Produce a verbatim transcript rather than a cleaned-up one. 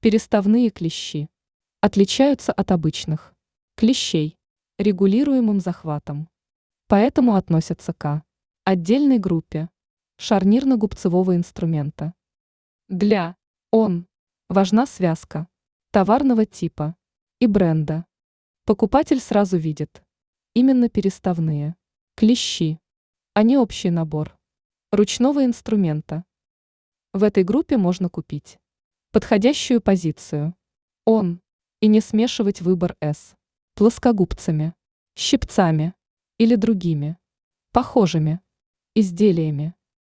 Переставные клещи отличаются от обычных клещей регулируемым захватом, поэтому относятся к отдельной группе шарнирно-губцевого инструмента. Для он важна связка товарного типа и бренда. Покупатель сразу видит именно переставные клещи, а не общий набор ручного инструмента. В этой группе можно купить подходящую позицию он и не смешивать выбор с плоскогубцами, щипцами или другими похожими изделиями.